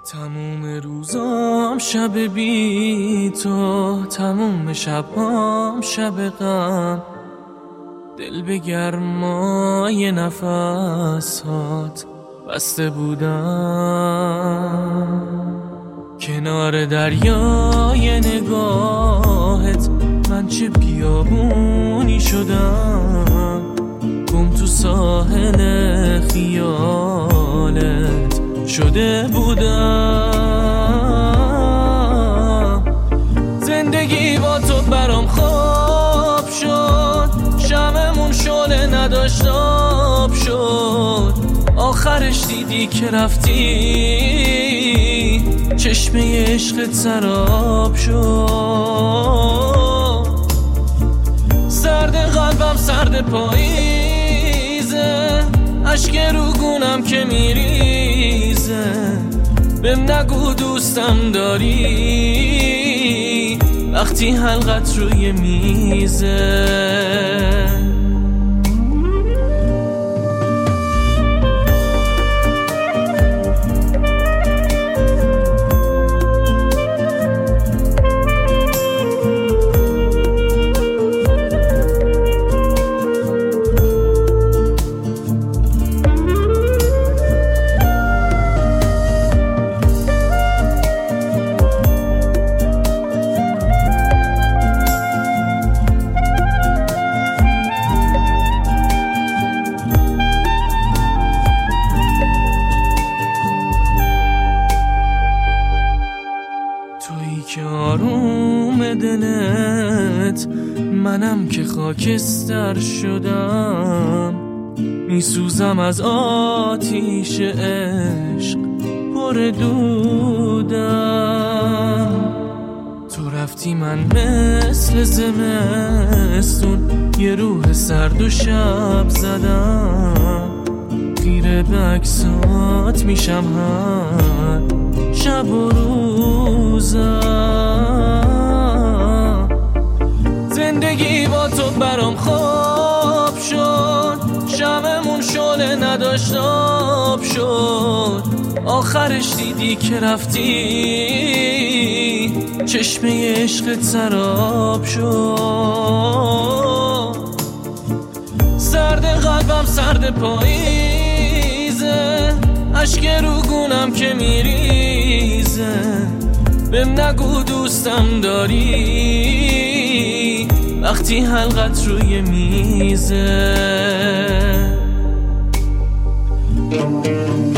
تموم روزام شب بی تو، تموم شبام شب غم، دل به گرمای نفسات بسته بودم. کنار دریای نگاهت من چه بیابونی شدم، گم تو ساحل خیالت شده بودم. زندگی با تو برام خواب شد، شمعمون شعله نداشت آب شد. آخرش دیدی که رفتی، چشمه عشقت سراب شد. سرد قلبم سرد پاییزه، اشک رو گونم که میریزه. بهم نگو دوستم داری وقتی حلقت روی میزه. تویی که آروم دلت، منم که خاکستر شدم. میسوزم از آتیش عشق پر دودم. تو رفتی من مثل زمستون یه روح سرد و شب زدم. خیره به عکسات میشم هر شب و روزم. زندگی با تو برام خواب شد، شمعمون شعله نداشت آب شد. آخرش دیدی که رفتی، چشمه عشقت سراب شد. سرد قلبم سرد پاییزه، اشک رو گونم که میریزه. بهم نگو دوستم داری وقتی حلقت روی میزه.